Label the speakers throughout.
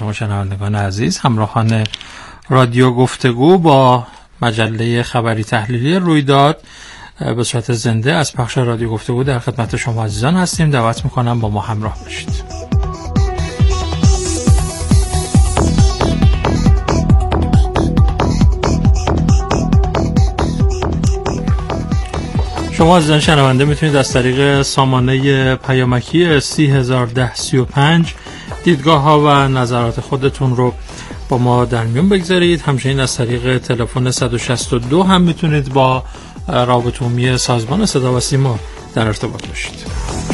Speaker 1: شما شنوندگان عزیز، همراهان رادیو گفتگو با مجله خبری تحلیلی رویداد به صورت زنده از پخش رادیو گفتگو در خدمت شما عزیزان هستیم. دعوت میکنم با ما همراه باشید. شما عزیزان شنونده میتونید از طریق سامانه پیامکی 301035 دیدگاه ها و نظرات خودتون رو با ما در میون بگذارید. همچنین از طریق تلفن 162 هم میتونید با رابطه عمومی سازمان صدا و سیما در ارتباط باشید.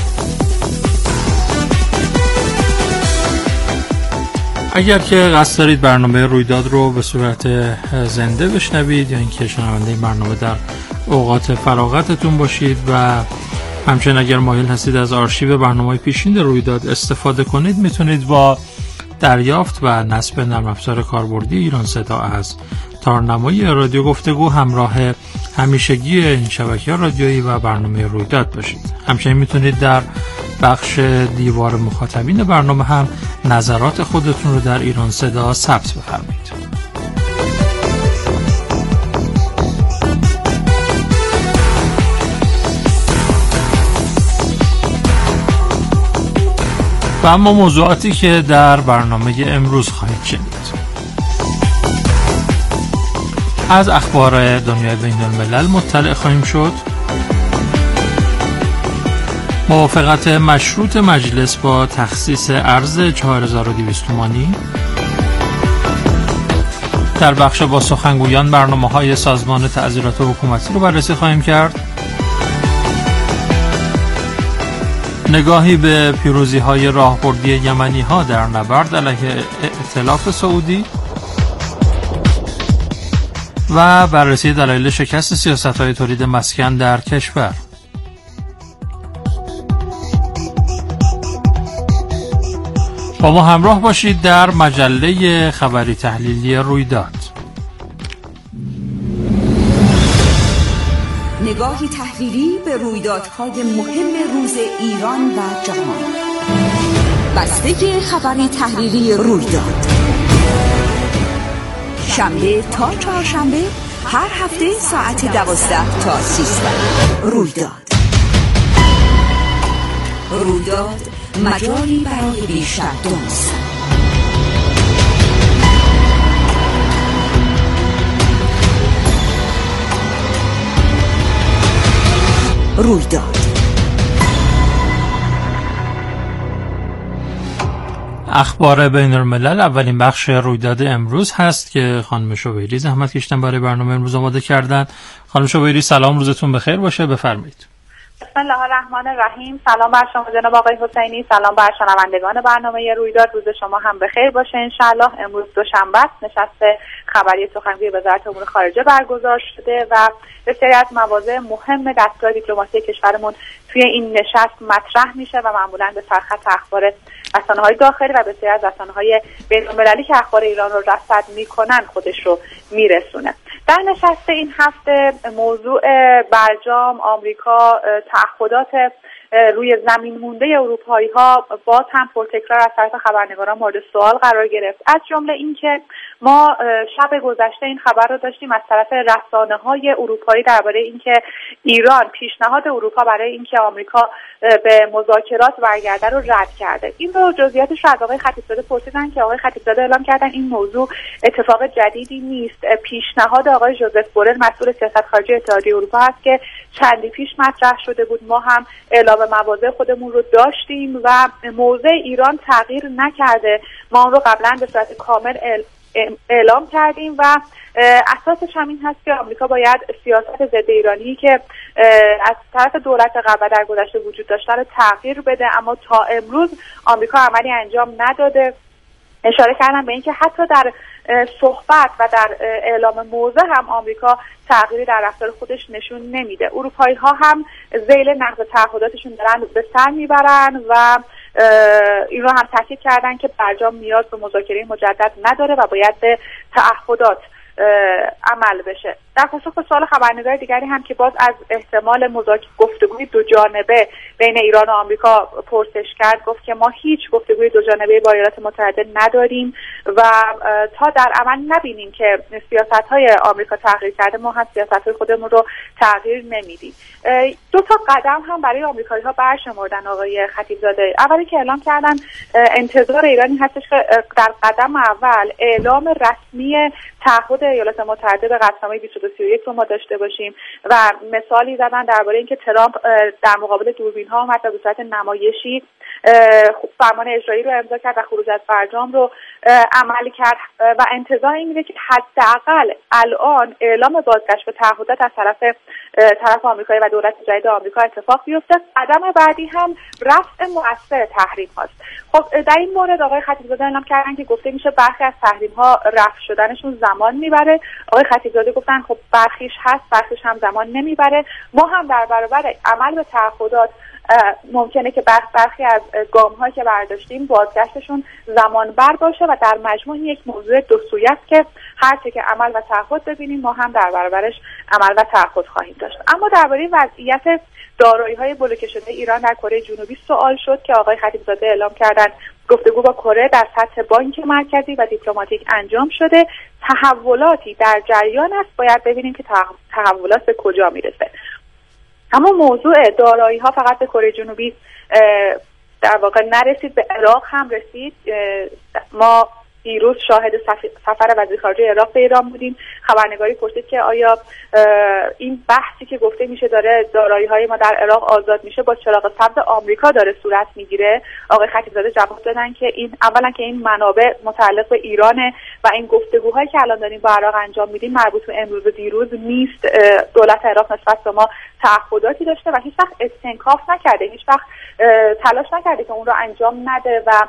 Speaker 1: اگر که قصد دارید برنامه رویداد رو به صورت زنده بشنوید یا اینکه شنونده این برنامه در اوقات فراغتتون باشید و همچنین اگر مایل هستید از آرشیو برنامه‌های پیشین رویداد استفاده کنید، میتونید با دریافت و نصب نرم افزار کاربردی ایران صدا از تارنمای رادیو گفتگو همراه همیشگی این شبکه رادیویی و برنامه رویداد باشید. همچنین میتونید در بخش دیوار مخاطبین برنامه هم نظرات خودتون رو در ایران صدا ثبت بفرمایید. و اما موضوعاتی که در برنامه امروز خواهید شنید: از اخبار دنیای بین الملل مطلع خواهیم شد. موافقت مشروط مجلس با تخصیص ارز 4200 تومانی. در بخش با سخنگویان برنامه‌های سازمان تعزیرات حکومتی رو بررسی خواهیم کرد. نگاهی به پیروزی‌های راهبردی یمنی‌ها در نبرد علیه ائتلاف سعودی و بررسی دلایل شکست سیاست‌های تولید مسکن در کشور. با ما همراه باشید در مجله خبری تحلیلی رویداد.
Speaker 2: نگاهی تحلیلی به رویدادهای مهم روز ایران و جهان. بسته خبری تحلیلی رویداد، شنبه تا چهارشنبه هر هفته ساعت 12 تا 13. رویداد مجالی برای بیشتر دانستن. رویداد.
Speaker 1: اخبار بین الملل اولین بخش رویداد امروز هست که خانم شوبیری زحمت کشیدن برای برنامه امروز آماده کردن. خانم شوبیری سلام، روزتون بخیر باشه، بفرمایید.
Speaker 3: بسم الله الرحمن الرحیم. سلام بر شما جناب آقای حسینی، سلام بر شنوندگان برنامه رویداد. روز شما هم بخیر باشه انشالله. امروز دوشنبه است، نشست خبری سخنگوی وزارت امور خارجه برگزار شده و بسیاری از مواضع مهم دستگاه دیپلماسی کشورمون توی این نشست مطرح میشه و معمولا به سرخط اخبار رسانه‌های داخلی و بسیاری از رسانه‌های بین‌المللی که اخبار ایران رو رصد میکنن خودش رو میرسونه. در نشست این هفته موضوع برجام، آمریکا، تعهدات روی زمین مونده اروپایی‌ها باز هم پرتکرار از طرف خبرنگاران مورد سوال قرار گرفت. از جمله اینکه ما شب گذشته این خبر رو داشتیم از طرف رسانه‌های اروپایی درباره اینکه ایران پیشنهاد اروپا برای اینکه آمریکا به مذاکرات برگرده رو رد کرده. این رو جزئیاتش رو از آقای خطیبزاده پرسیدن که آقای خطیبزاده اعلام کردن این موضوع اتفاق جدیدی نیست. پیشنهاد آقای ژوزف بورل مسئول سیاست خارجی اتحادیه اروپا است که چندی پیش مطرح شده بود. ما هم اعلام مواضع خودمون رو داشتیم و موضع ایران تغییر نکرده. ما اون رو قبلا به صورت کامل اعلام کردیم و اساسش هم این هست که آمریکا باید سیاست ضد ایرانی که از طرف دولت قبل در گذشته وجود داشته رو تغییر بده، اما تا امروز آمریکا عملی انجام نداده. اشاره کردم به اینکه حتی در صحبت و در اعلام موضع هم آمریکا تغییری در رفتار خودش نشون نمیده. اروپایی ها هم ذیل نقض تعهداتشون دارن به سر میبرن و این رو هم تاکید کردن که برجام نیاز به مذاکره مجدد نداره و باید به تعهدات عمل بشه. در پاسخ به سوال خبرنگار دیگری هم که باز از احتمال گفتگوی دو جانبه بین ایران و آمریکا پرسش کرد، گفت که ما هیچ گفتگوی دو جانبه با ایالات متحده نداریم و تا در عمل نبینیم که سیاست‌های آمریکا تغییر کرده ما هم سیاست‌های خودمون رو تغییر نمیدیم. دو تا قدم هم برای آمریکایی‌ها برشمردن آقای خطیبزاده. اولی که اعلام کردن انتظار ایرانی هستش که در قدم اول اعلام رسمی تعهد ایالات متحده به قطعنامه 2231 رو ما داشته باشیم و مثالی زدن درباره اینکه ترامپ در مقابل دوربین‌ها اومد و به صورت نمایشی فرمان اجرایی رو امضا کرد و خروج از برجام رو عمل کرد و انتظار این میده که حداقل الان اعلام بازگشت به تعهدات از طرف آمریکایی و دولت جدید آمریکا اتفاق بیفته. قدم بعدی هم رفع مؤثر تحریم هاست. خب در این مورد آقای خطیبزاده اعلام کردن که گفته میشه برخی از تحریم ها رفع شدنشون زمان میبره. آقای خطیبزاده گفتن خب برخیش هست، برخیش هم زمان نمیبره. ما هم در برابر عمل به تعهدات ممکنه که برخی از گام‌هایی که برداشتیم بازگشتشون زمان بر باشه و در مجموع یک موضوع دو سویه است که هرچه که عمل و تعهد ببینیم ما هم در برابرش عمل و تعهد خواهیم داشت. اما درباره وضعیت دارایی‌های بلوکه شده ایران در کره جنوبی سوال شد که آقای خطیبزاده اعلام کردند گفتگو با کره در سطح بانک مرکزی و دیپلماتیک انجام شده. تحولاتی در جریان است، باید ببینیم که تحولات به کجا میرسه. اما موضوع دارایی‌ها فقط به کره جنوبی در واقع نرسید، به عراق هم رسید. ما دیروز شاهد سفر وزیر خارجه عراق به ایران بودیم. خبرنگاری پرسید که آیا این بحثی که گفته میشه داره دارایی‌های ما در عراق آزاد میشه با چراغ سبز آمریکا داره صورت میگیره؟ آقای خطیبزاده جواب دادن که این منابع متعلق به ایرانه و این گفتگوهایی که الان داریم با عراق انجام میدیم مربوط به امروز و دیروز نیست. دولت عراق نسبت به ما تعهداتی داشته و هیچ وقت استنکاف نکرده، هیچ وقت تلاش نکرده که اون رو انجام نده و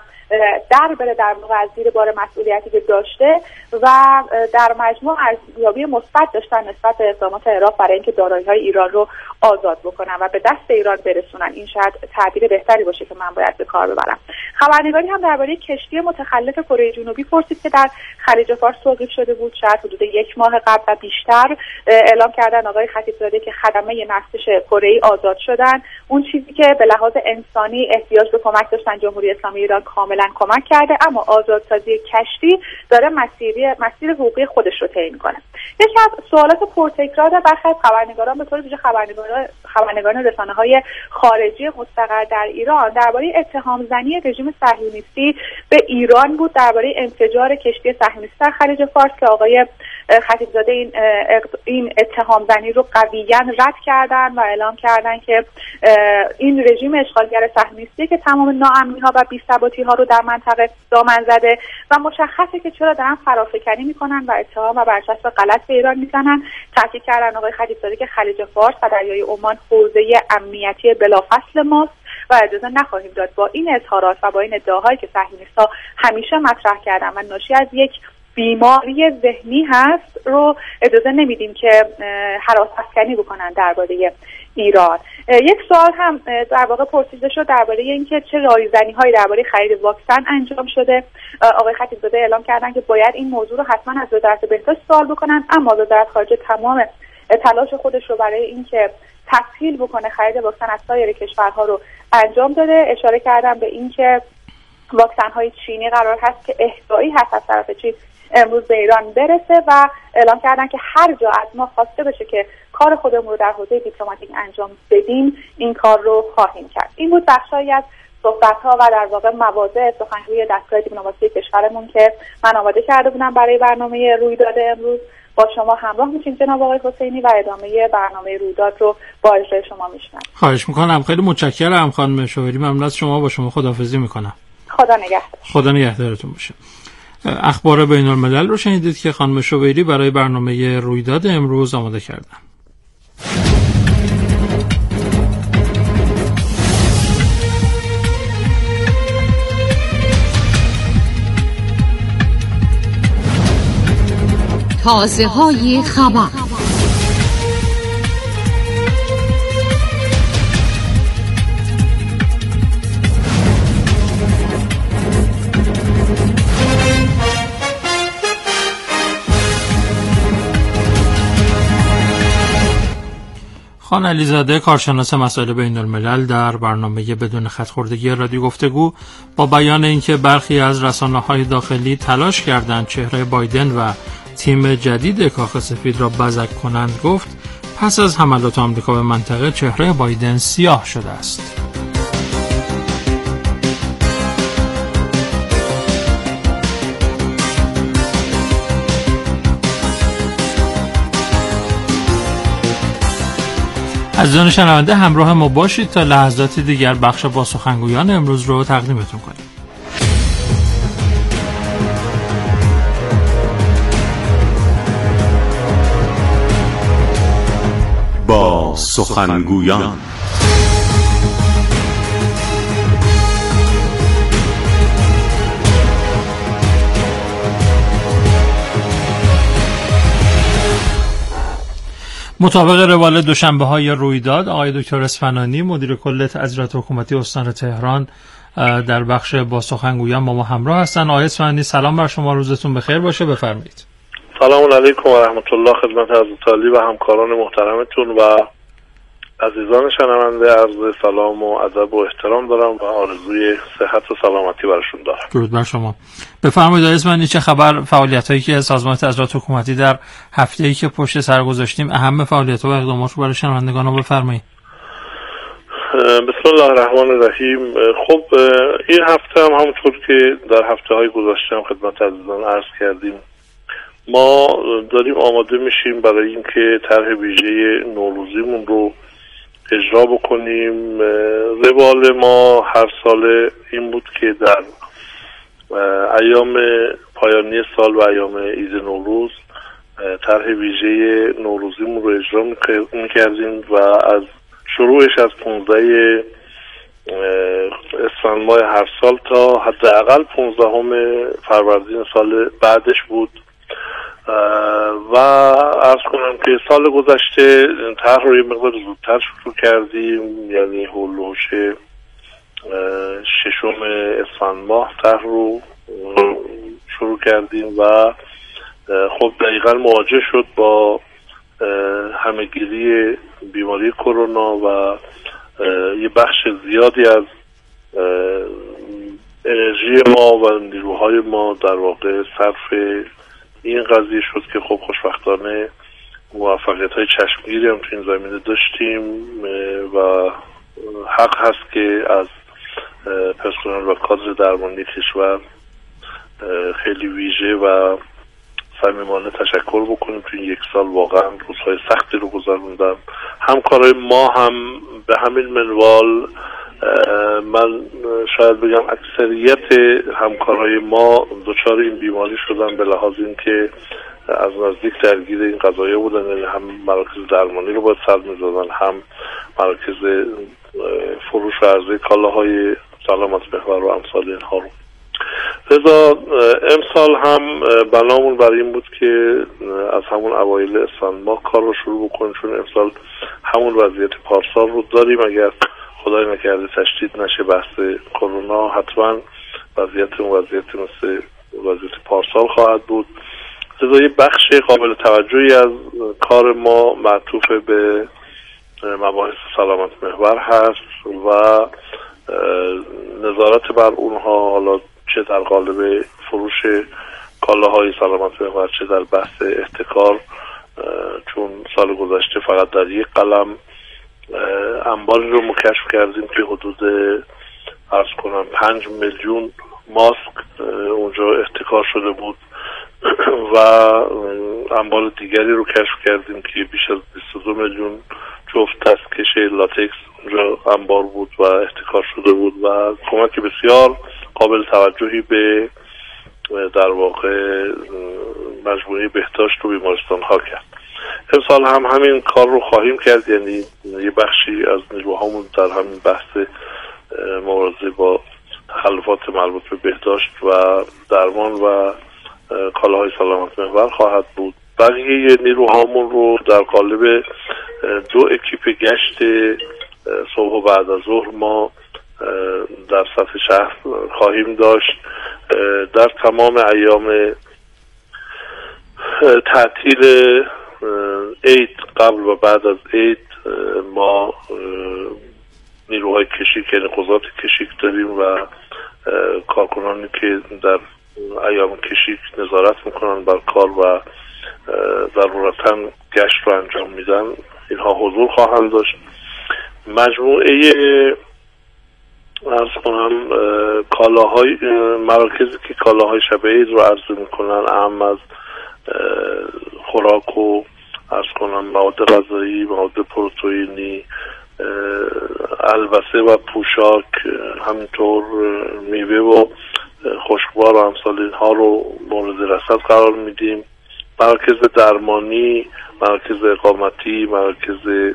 Speaker 3: در بره در واقع از زیر بار مسئولیتی که داشته و در مجموع ارزیابی مثبت داشتن نسبت به اقدامات عراق برای اینکه دارایی‌های ایران رو آزاد بکنن و به دست ایران برسونن. این شاید تعبیر بهتری باشه که من باید به کار ببرم. خبرنگاری هم درباره کشتی متخلف کره جنوبی پرسید که در خلیج فارس توقیف شده بود، شاید حدود 1 ماه قبل و بیشتر. اعلام کردن آقای خطیبزاده که خدمه نفتش کره‌ای آزاد شدن. اون چیزی که به لحاظ انسانی احتیاج به کمک داشتن جمهوری اسلامی ایران کاملا کمک کرده، اما آزادسازی کشتی داره مسیر حقوقی خودش رو طی می‌کنه. یکی از سوالات پرتکرار برخی از خبرنگاران به طور ویژه خبرنگاران رسانه‌های خارجی مستقر در ایران درباره اتهام زنی رژیم صهیونیستی به ایران بود، درباره انفجار کشتی صهیونیستی در خلیج فارس که آقای خطیبزاده این اتهام زنی رو قویاً رد کردن و اعلام کردن که این رژیم اشغالگر صهیونیستی که تمام ناامنی‌ها و بی‌ثباتی‌ها رو در منطقه دامن زده و مشخصه که چرا دارن فرافکنی میکنن و اتهام و برچسب غلط به ایران میزنن. تاکید کردن آقای خطیبزاده که خلیج فارس و دریای عمان حوزه امنیتی بلافاصل ماست و اجازه نخواهیم داد با این اظهارات و با این ادعاهایی که صهیونیست‌ها همیشه مطرح کردن و ناشی از یک بیماری ذهنی هست رو اجازه نمیدیم که هراس افکنی بکنن درباره ایران. یک سوال هم در واقع پرسیده شد درباره اینکه چه رایزنی‌هایی درباره خرید واکسن انجام شده. آقای خطیبزاده اعلام کردن که باید این موضوع رو حتما از وزارت بهداشت سوال بکنن، اما وزارت خارجه تمام تلاش خودش رو برای اینکه تسهیل بکنه خرید واکسن از سایر کشورها رو انجام داده. اشاره کردم به اینکه واکسن‌های چینی قرار هست که اهدایی هست از طرف چین امروز به ایران برسه و اعلام کردن که هر جا از ما خواسته بشه که کار خودمون رو در حوزه دیپلماتیک انجام بدیم این کار رو خواهیم کرد. این بود بخشایی از صحبت‌ها و در واقع مواضع سخنگوی دستگاه دیپلماسی کشورمون که من آماده کرده بودم برای برنامه رویداد امروز. با شما همراه میشیم جناب آقای حسینی و ادامه برنامه رویداد رو با اجرای شما میشنم.
Speaker 1: خواهش میکنم. خیلی متشکرم خانم شوهری. ممنون از شما. با شما خداحافظی میکنم.
Speaker 3: خدا نگهدار.
Speaker 1: خدا نگهدارتون باشه. اخبار بین الملل رو شنیدید که خانم شوبیری برای برنامه رویداد امروز آماده کردن.
Speaker 4: تازه‌های خبر.
Speaker 1: خان علیزاده کارشناس مسائل بین الملل در برنامه بدون خط‌خوردگی رادیو گفتگو با بیان اینکه برخی از رسانه‌های داخلی تلاش کردند چهره بایدن و تیم جدید کاخ سفید را بزک کنند گفت پس از حملات آمریکا به منطقه چهره بایدن سیاه شده است. عزیزان شنونده همراه ما باشید تا لحظاتی دیگر بخش با سخنگویان امروز رو تقدیمتون کنیم.
Speaker 5: با سخنگویان
Speaker 1: مطابق روال دوشنبه‌های رویداد، آقای دکتر اصفهانی مدیر کل تظاهرات حکومتی استان تهران در بخش با سخنگویان با ما همراه هستن. آقای اصفهانی سلام بر شما، روزتون بخیر باشه، بفرمایید.
Speaker 6: سلام علیکم و رحمت الله خدمت حضرت عالی و همکاران محترمتون و عزیزان شنونده. عرض سلام و ادب و احترام دارم و آرزوی صحت و سلامتی براشون دارم.
Speaker 1: درود بر شما. بفرمایید آقای اصفهانی چه خبر؟ فعالیتایی که سازمان تظاهرات حکومتی در هفته‌ای که پشت سر گذاشتیم، اهم فعالیت‌ها و اقدامات رو برای شنوندگان رو بفرمایید.
Speaker 6: بسم الله الرحمن الرحیم. خب این هفته هم همونطور که در هفته‌های گذشته هم خدمت عزیزان عرض کردیم، ما داریم آماده میشیم برای اینکه طرح ویژه نوروزیمون رو اجرا بکنیم. روال ما هر سال این بود که در ایام پایانی سال و ایام عید نوروز طرح ویژه نوروزیمون رو اجرا میکردیم و از شروعش از 15 اسفند ماه هر سال تا حداقل 15 فروردین سال بعدش بود و عرض کنم که سال گذشته طرح رو یه مقدار زودتر شروع کردیم، یعنی هولوش 6 اسفند ماه طرح رو شروع کردیم و خب دقیقا مواجه شد با همه‌گیری بیماری کرونا و یه بخش زیادی از انرژی ما و نیروهای ما در واقع صرف این قضیه شد که خب خوشبختانه موفقیت‌های چشمگیری هم تو این زمینه داشتیم و حق هست که از پرسنل و کادر درمانی کشور خیلی ویژه و صمیمانه تشکر بکنیم. تو این یک سال واقعا روزهای سختی رو گذروندن. همکارای ما هم به همین منوال، من شاید بگم اکثریت همکارای ما دچار این بیماری شدن به لحاظ این که از نزدیک درگیر این قضایه بودن، یعنی هم مراکز درمانی رو باید سر می‌زدن، هم مراکز فروش و عرضه کالاهای سلامت محور و امثال اینها رو. لذا امسال هم بنامون برای این بود که از همون اوایل اسفند ماه کار رو شروع بکنیم، چون امسال همون وضعیت پارسال رو داریم. اگر خدای نکرده تشدید نشه بحث کرونا، حتما وضعیت مثل وضعیت پارسال خواهد بود. لذا یه بخش قابل توجهی از کار ما معطوف به مباحث سلامت محور هست و نظارت بر اونها، حالا چه در قالب فروش کالاهای سلامت محور چه در بحث احتکار، چون سال گذشته فقط در یک قلم انباری رو مکشف کردیم که حدود عرض کنم 5 میلیون ماسک اونجا احتکار شده بود و انبار دیگری رو کشف کردیم که بیش از 22 میلیون جفت دستکش لاتکس اونجا انبار بود و احتکار شده بود و کمک بسیار قابل توجهی به در واقع مجموعه بهداشت و بیمارستان ها کرد. امسال هم همین کار رو خواهیم کرد، یعنی یه بخشی از نیروهامون در همین بحث مبارزه با تخلفات مربوط به بهداشت و درمان و کالاهای سلامت محور خواهد بود. بقیه نیروهامون رو در قالب 2 اکیپ گشت صبح و بعد از ظهر ما در سطح شهر خواهیم داشت. در تمام ایام تعطیل عید قبل و بعد از عید ما نیروهای کشیک یعنی قضات کشیک داریم و کارکنانی که در ایام کشیک نظارت میکنن بر کار و ضرورتاً گشت رو انجام میدن، اینها حضور خواهند داشت. مجموعه عرض کنم کالاهای مراکزی که کالاهای شب عید رو عرضه میکنن، اهم از خوراک و عرض کنم مواد غذایی، مواد پروتئینی، البسه و پوشاک، همینطور میوه و خشکبار و امثال اینها رو مورد رصد قرار میدیم. مراکز درمانی، مراکز اقامتی، مراکز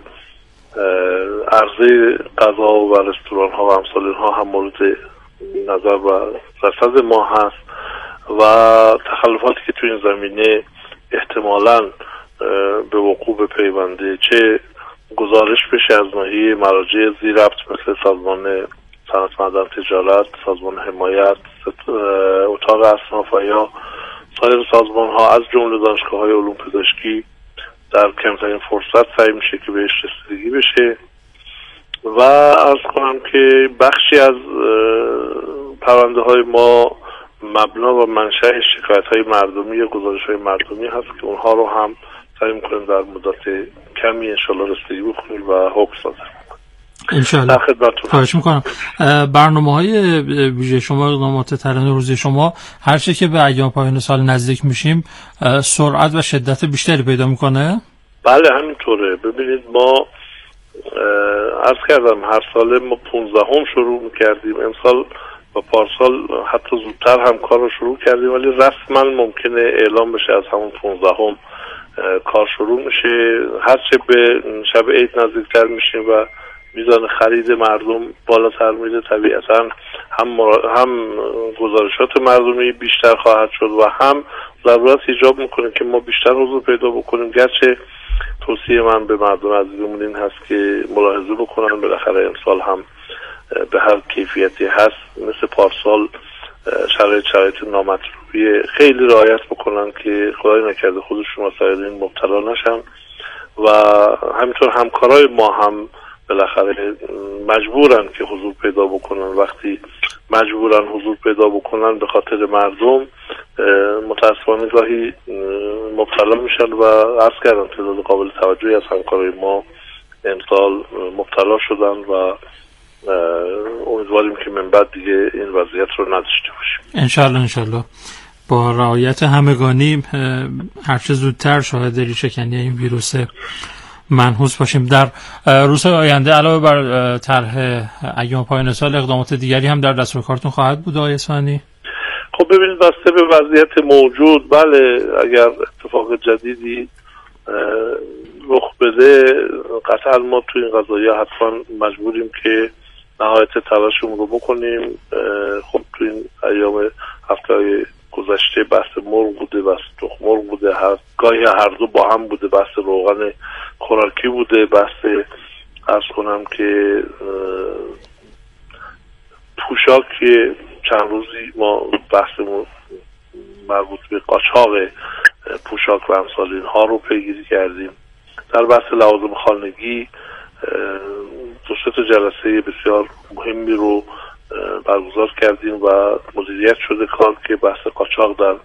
Speaker 6: عرضه غذا و رستوران ها و امثال اینها هم مورد نظر و رصد ما هست و تخلفاتی که تو این زمینه احتمالاً به وقوع بپیونده، چه گزارش بشه از ناحیه مراجع ذی‌ربط مثل سازمان صنعت معدن تجارت، سازمان حمایت، اتاق اصناف و یا سایر سازمان ها از جمله دانشگاه های علوم پزشکی در کمترین فرصت سعی میشه که بهش رسیدگی بشه. و عرض کنم که بخشی از پرونده های ما مبنا و منشأ شکایت های مردمی یا گزارش های مردمی هست که اونها رو هم سعی میکنیم در مدت کمی انشالله رسیدگی بکنیم و حکم صادر
Speaker 1: انشالله. خواهش میکنم. برنامه‌های ویژه شما، اقدامات ترانه روزی شما، هر چه که به ایام پایان سال نزدیک میشیم سرعت و شدت بیشتری پیدا میکنه؟
Speaker 6: بله همینطوره. ببینید ما عرض کردم هر سال ما 15 شروع میکردیم، امسال و پارسال حتی زودتر هم کار رو شروع کردیم، ولی رسما ممکنه اعلام بشه از همون 15 کار شروع میشه. هرچه به شب عید نزدیکتر میشیم و میزان خرید مردم بالاتر میره، طبیعتا هم گزارشات مردمی بیشتر خواهد شد و هم ضرورت ایجاب میکنه که ما بیشتر حضور پیدا بکنیم. گرچه توصیه من به مردم عزیزمون این هست که ملاحظه بکنن بالاخره امسال هم به هر کیفیتی هست مثل پارسال شرایط نامطلوبی خیلی رعایت بکنن که خدای نکرده خودشون مسائل این مبتلا نشن و همینطور همکارای ما هم بالاخره مجبورن که حضور پیدا بکنن. وقتی مجبورن حضور پیدا بکنن به خاطر مردم، متاسفانه گاهی مبتلا میشن و عرض کردم تعداد قابل توجهی از همکارای ما امسال مبتلا شدن و امیدواریم که من بعد دیگه این وضعیت رو نداشته باشیم.
Speaker 1: انشالله با رعایت همگانی هرچه زودتر شاهد ریشه‌کنی این ویروس منحوس باشیم. در روزهای آینده علاوه بر طرح ایام پایان سال اقدامات دیگری هم در دستور کارتون خواهد بود آقای اصفهانی؟
Speaker 6: خب ببینید بسته به وضعیت موجود، بله اگر اتفاق جدیدی رخ بده قطعا ما توی این قضایا حتما مجبوریم که نهایت تلاشمون رو بکنیم. خب توی این ایام هفته گذشته بحث مرغ بوده، بحث تخم مرغ بوده، گاهی هر دو با هم بوده، بحث روغن خوراکی بوده، بحث عرض کنم که پوشاک چند روزی ما بحثمون مربوط به قاچاق پوشاک و امثال اینها رو پیگیری کردیم. در بحث لوازم خانگی 2-3 جلسه بسیار مهمی رو برگزار کردیم و مدیریت شده کار که بحث قاچاق در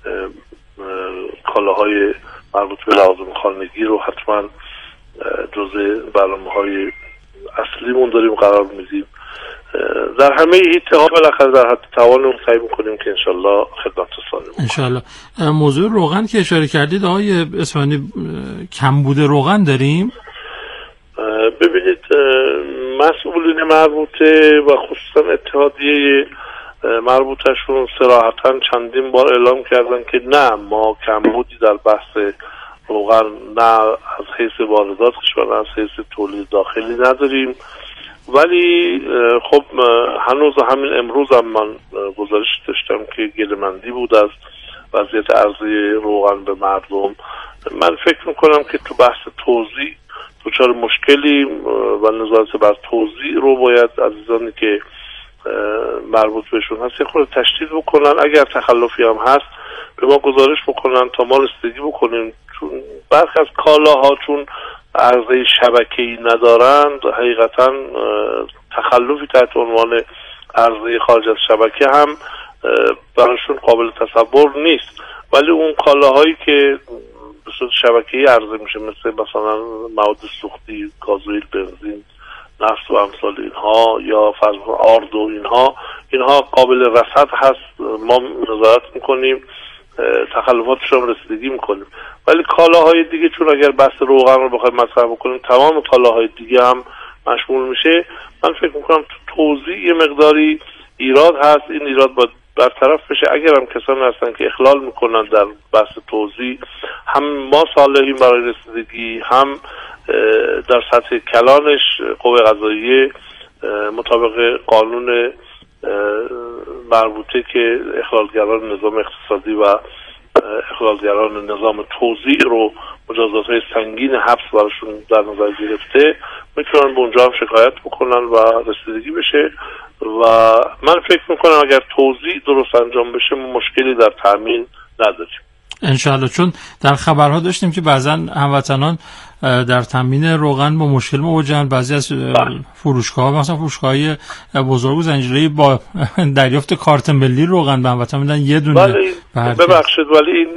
Speaker 6: کالاهای مربوط به لوازم خانگی رو حتما جزء برنامه‌های اصلیمون داریم قرار میدیم. در همه حیطه ها بالاخره در حد توانمون سعی میکنیم که انشالله خدمت رسانیم.
Speaker 1: انشالله. موضوع روغن که اشاره کردید آقای اصفهانی، کمبود روغن داریم؟
Speaker 6: ببینید مسئولین مربوطه و خصوصا اتحادیه مربوطهشون صراحتا چندین بار اعلام کردن که نه، ما کمبودی در بحث روغن نه از حیث واردات کشور نه از حیث تولید داخلی نداریم. ولی خب هنوز همین امروز هم من گزارش داشتم که گله‌مندی بود از وضعیت عرضه روغن به مردم. من فکر میکنم که تو بحث توزیع دچار مشکلی و نظارت بر توزیع رو باید عزیزانی که مربوط بهشون هست خود تشدید بکنن. اگر تخلفی هم هست به ما گزارش بکنن تا ما رسیدگی بکنیم، چون برخی از کالاها چون عرضه شبکه‌ای ندارند حقیقتا تخلفی تحت عنوان عرضه خارج از شبکه هم براشون قابل تصور نیست. ولی اون کالاهایی که به صورت شبکه‌ای عرضه میشه مثلا مواد سوختی، گازوئیل، بنزین، نفت و امثال اینها یا فرض آرد و اینها قابل رصد هست، ما نظارت میکنیم، تخلفاتش هم رسیدگی میکنیم. ولی کالاهای دیگه چون اگر بحث روغن رو بخوایم مطرح بکنیم تمام کالاهای دیگه هم مشمول میشه، من فکر میکنم تو توزیع یه مقداری ایراد هست. این ایراد باید برطرف بشه. اگر هم کسانی هستن که اخلال میکنن در بحث توزیع، هم ما صالحیم برای رسیدگی، هم در سطح کلانش قوه قضاییه مطابق قانون مربوطه که اخلالگران نظام اقتصادی و اخلالگران نظام توزیع رو مجازات‌های سنگین حبس براشون در نظر گرفته، میتونن به اونجا هم شکایت بکنن و رسیدگی بشه. و من فکر میکنم اگر توزیع درست انجام بشه مشکلی در تامین نداریم
Speaker 1: انشاءالله. چون در خبرها داشتیم که بعضا هموطنان در تامین روغن با مشکل مواجهن. بعضی از فروشگاه‌ها مثلا فروشگاه‌های بزرگ و زنجیره‌ای با دریافت کارت ملی روغن به هموطن میدن یه دونه.
Speaker 6: ببخشید ولی این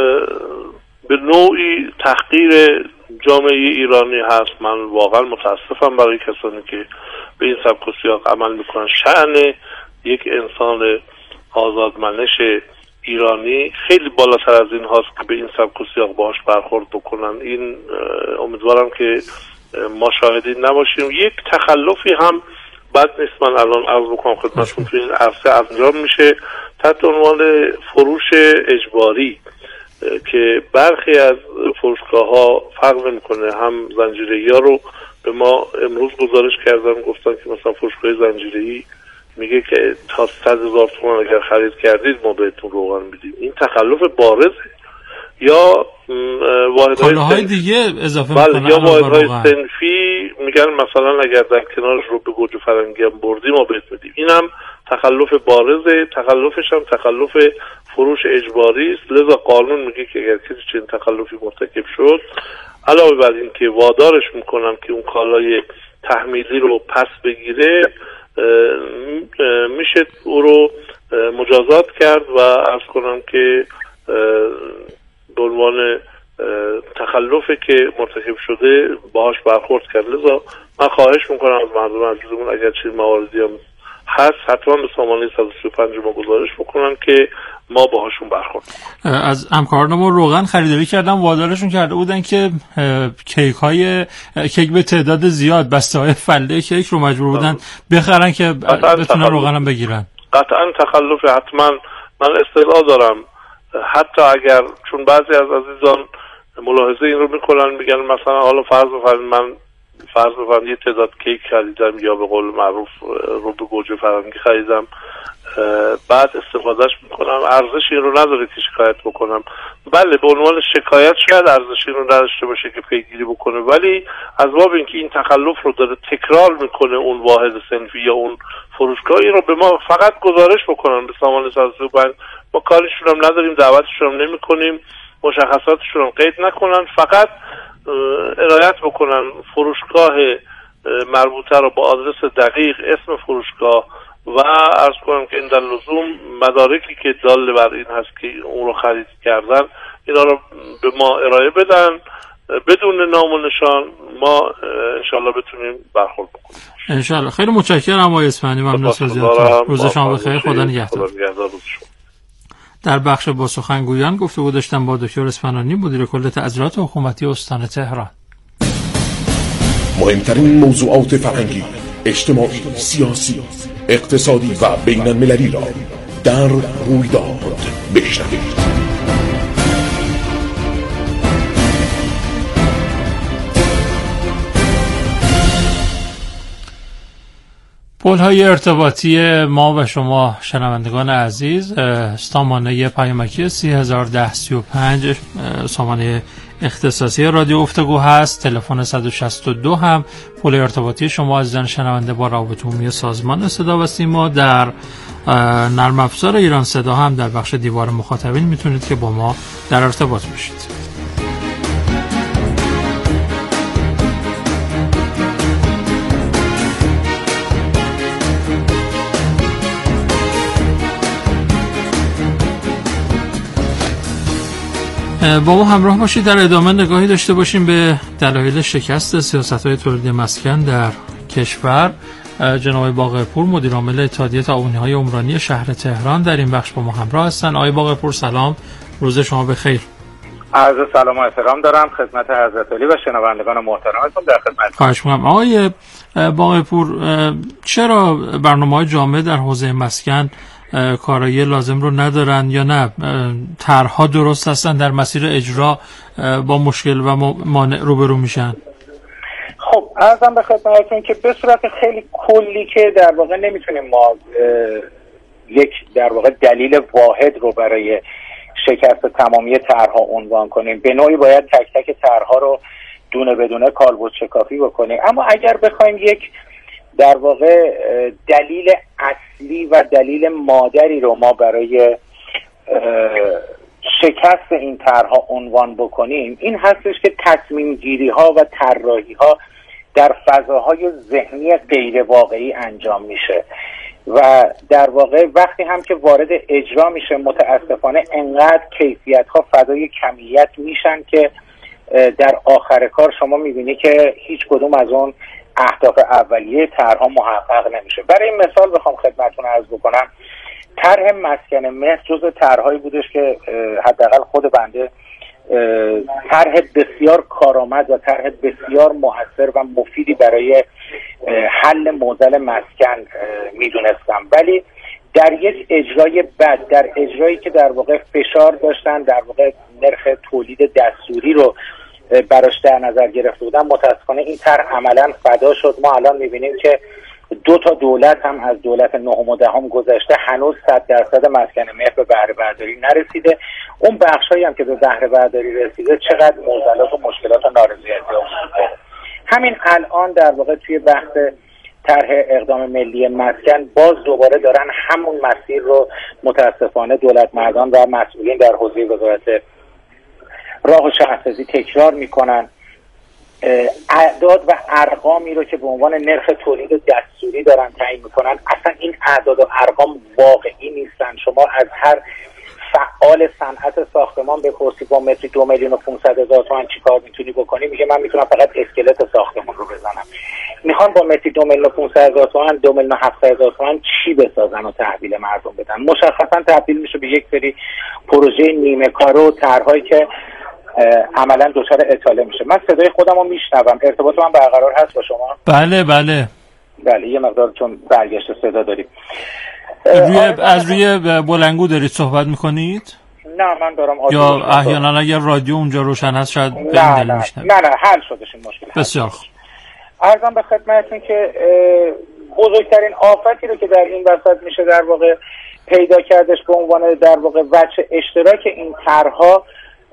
Speaker 6: به نوعی تحقیر جامعه ایرانی هست. من واقعا متاسفم برای کسانی که به این سبک و سیاق عمل میکنن. شأن یک انسان آزادمنش ایرانی خیلی بالاتر از این هاست که به این سبک و سیاق باهاش برخورد بکنن. این امیدوارم که ما شاهدین نباشیم. یک تخلفی هم بد نیست من الان عرض بکنم خدمتتون تو این عرصه انجام میشه تحت عنوان فروش اجباری که برخی از فروشگاه‌ها فرق نمی‌کنه. هم زنجیره‌ای‌ها رو به ما امروز گزارش کردن، گفتن که مثلا فروشگاه زنجیره‌ای میگه که تا 100,000 تومان اگر خرید کردید ما بهتون روغن میدیم. این تخلف بارزه. یا
Speaker 1: واحدهای دیگه اضافه میکنن،
Speaker 6: یا واحدهای صنفی میگن مثلا اگر در کنارش رو به گوجه فرنگی هم بردی ما بهت میدیم. این هم تخلف بارزه. تخلفش هم تخلف فروش اجباری است. لذا قانون میگه که اگر کسی چنین تخلفی مرتکب شد، علاوه بر این که وادارش میکنن که اون کالای تحمیلی رو پس بگیره، میشه او رو مجازات کرد و عرض کنم که به عنوان تخلفی که مرتکب شده باهاش برخورد کرد. لذا من خواهش میکنم از مردم عزیزمون اگر چنین مواردی هم هست حتما به سامانه 135 ما گزارش بکنن که ما باهاشون برخورد کنیم.
Speaker 1: از همکاران ما روغن خریداری کردن، وادارشون کرده بودن که کیک به تعداد زیاد، بسته‌های فله کیک رو مجبور بودن بخرن که بتونن روغن هم بگیرن.
Speaker 6: قطعا تخلف. حتما من اطلاع دارم. حتی اگر چون بعضی از عزیزان ملاحظه این رو میکنن، میگن مثلا حالا فرض بفرمایید یه تعداد کیک خریدم یا به قول معروف رو به گوجه فرنگی خریدم، بعد استفادهش میکنم، ارزش این رو نداره که شکایت بکنم. بله به عنوان شکایت شاید ارزش این رو نداشته باشه که پیگیری بکنه، ولی از باب اینکه این تخلف رو داره تکرار میکنه اون واحد صنفی یا اون فروشگاهی رو به ما فقط گزارش بکنن به سامانه 135. ما کاریشون هم نداریم، دعوتشون هم نمیکنیم، مشخصاتشون هم قید نکنن، فقط ارائیت بکنن فروشگاه مربوطه رو با آدرس دقیق، اسم فروشگاه و عرض کنم که این در لزوم مدارکی که دال بر این هست که اون رو خرید کردن اینا رو به ما ارائه بدن. بدون نام و نشان ما انشالله بتونیم برخورد بکنیم.
Speaker 1: انشالله. خیلی متشکرم آقای اصفهانی. ممنون از توضیحاتتون. روز شما بخیر. خدا نگهدار. در بخش با سخنگویان گفتگو داشتم با دکتر اصفهانی، مدیر کل تعذیرات حکومتی استان تهران.
Speaker 7: مهمترین موضوعات فرهنگی، اجتماعی، سیاسی، اقتصادی و بین المللی را در رویداد بشنوید.
Speaker 1: پل‌های ارتباطی ما و شما شنوندگان عزیز، سامانه پیامکی 301035 سامانه اختصاصی رادیو گفتگو هست. تلفن 162 هم پل ارتباطی شما عزیزان شنونده با روابط عمومی سازمان صدا و سیما. در نرم افزار ایران صدا هم در بخش دیوار مخاطبین میتونید که با ما در ارتباط باشید. با ما همراه باشید. در ادامه نگاهی داشته باشیم به دلایل شکست سیاست‌های تولید مسکن در کشور. جناب باقرپور مدیر عامل اتحادیه تعاونی‌های عمرانی شهر تهران در این بخش با ما همراه هستند. آقای باقرپور سلام، روز شما بخیر.
Speaker 8: عرض سلام و احترام دارم خدمت حضرت علی و شنوندگان محترمتون در خدمتتون.
Speaker 1: خواهش می‌کنم. آقای باقرپور، چرا برنامه‌های جامع در حوزه مسکن کارایی لازم رو ندارن یا نه طرح‌ها درست هستن در مسیر اجرا با مشکل و مانع روبرو میشن؟
Speaker 8: خب عرضم به خدمتتون که به صورت خیلی کلی که در واقع نمیتونیم ما یک در واقع دلیل واحد رو برای شکست تمامی طرح‌ها عنوان کنیم. به نوعی باید تک تک طرح‌ها رو دونه بدونه کالبد شکافی بکنیم. اما اگر بخوایم یک در واقع دلیل اصلی و دلیل مادری رو ما برای شکست این طرح‌ها عنوان بکنیم، این هستش که تصمیم گیری ها و طراحی ها در فضاهای ذهنی غیر واقعی انجام میشه و در واقع وقتی هم که وارد اجرا میشه متاسفانه انقدر کیفیت ها فدای کمیت میشن که در آخر کار شما میبینی که هیچ کدوم از اون اهداف اولیه طرح‌ها محقق نمیشه. برای مثال بخوام خدمتتون عرض بکنم، طرح مسکن مهر جزء طرح‌هایی بودش که حداقل خود بنده طرح بسیار کارآمد و طرح بسیار مؤثر و مفیدی برای حل معضل مسکن میدونستم، ولی در یک اجرای بد، در اجرایی که در واقع فشار داشتن، در واقع نرخ تولید دستوری رو براش در نظر گرفته بودن، متاسفانه این طرح عملا فدا شد. ما الان میبینیم که 2 دولت هم از دولت 9 و 10 گذشته هنوز 100% مسکن مهر به بهره برداری نرسیده. اون بخشایی هم که به بهره برداری رسیده چقدر معضلات و مشکلات و نارضایتی داره. همین الان در واقع توی بحث طرح اقدام ملی مسکن باز دوباره دارن همون مسیر رو متاسفانه دولت مردان و مسئولین در حوزه وزارت راه و شهرسازی تکرار میکنن. اعداد و ارقامی رو که به عنوان نرخ تولید دستوری دارن تعیین میکنن، اصلا این اعداد و ارقام واقعی نیستن. شما از هر فعال صنعت ساختمان بپرسید با متری 2,500,000 تومان چی کار میتونی بکنی، میگه من میتونم فقط اسکلت ساختمان رو بزنم. میخوان با متری 2,500,000 تومان 2,700,000 تومان چی بسازن و تحویل مردم بدن؟ مشخصا تبدیل میشه به یک سری پروژه نیمه کاره و طرح‌هایی که عملا دچار اطاله میشه. من صدای خودم رو میشنوم، ارتباط من برقرار هست با شما؟
Speaker 1: بله
Speaker 8: یه مقدار چون برگشت صدا داریم.
Speaker 1: از روی بلندگو دارید صحبت میکنید؟
Speaker 8: نه من دارم
Speaker 1: یا احیانا اگر رادیو اونجا روشن هست شاید
Speaker 8: نه حل شدش این مشکل.
Speaker 1: بسیار خوب.
Speaker 8: عرضم به خدمتتون که بزرگترین آفتی رو که در این وسط میشه در واقع پیدا کردش به عنوان در واقع وجه اشتراک این طرح‌ها،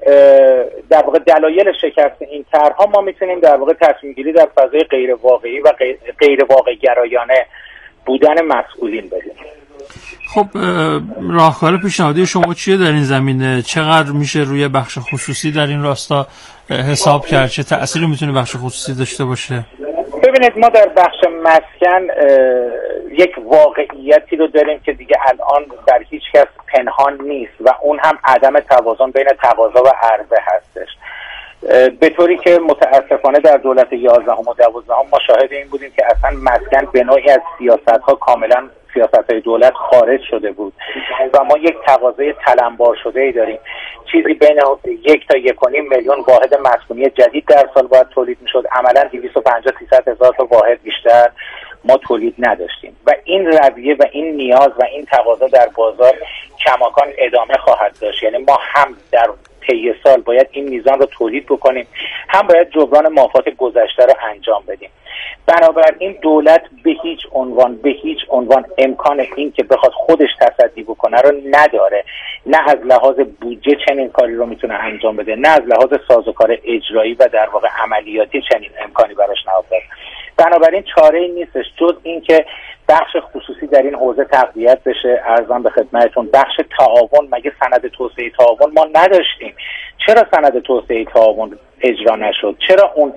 Speaker 8: در واقع دلایل شکست این طرح‌ها، ما میتونیم در واقع تصمیم گیری در فضای غیر واقعی و غیر واقع گرایانه بودن مسئولین بدیم.
Speaker 1: خب راهکار پیشنهادی شما چیه در این زمینه؟ چقدر میشه روی بخش خصوصی در این راستا حساب کرد؟ چه تأثیری میتونه بخش خصوصی داشته باشه؟
Speaker 8: ببینید ما در بخش مسکن یک واقعیتی رو داریم که دیگه الان در هیچ کس پنهان نیست و اون هم عدم توازن بین تقاضا و عرضه هستش، به طوری که متاسفانه در دولت 11 و 12 ما شاهد این بودیم که اصلا مسکن به نوعی از سیاست‌ها کاملا سیاست‌های دولت خارج شده بود و ما یک تقاضای تلمبار شده‌ای داریم. چیزی بین 1 تا 1.5 میلیون واحد مسکونی جدید در سال باید تولید میشد، عملا 250-300 هزار تا واحد بیشتر ما تولید نداشتیم و این رویه و این نیاز و این تقاضا در بازار کماکان ادامه خواهد داشت. یعنی ما هم در طی سال باید این میزان رو تولید بکنیم، هم باید جبران مافات گذشته رو انجام بدیم. بنابراین دولت به هیچ عنوان امکان این که بخواد خودش تصدی بکنه رو نداره، نه از لحاظ بودجه چنین کاری رو میتونه انجام بده، نه از لحاظ سازوکار اجرایی و در واقع عملیاتی چنین امکانی براش نهفته. بنابراین چاره‌ای نیستش جز این که بخش خصوصی در این حوزه تقویت بشه. عرضم به خدمتتون بخش تعاون، مگه سند توسعه تعاون ما نداشتیم؟ چرا سند توسعه تعاون اجرا نشد؟ چرا اون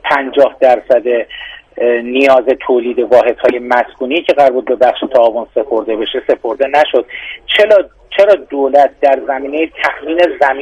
Speaker 8: 50% نیاز تولید واحدهای مسکونی که قرار بود به بخش تعاون سپرده بشه سپرده نشد؟ چرا دولت در زمینه تأمین زمین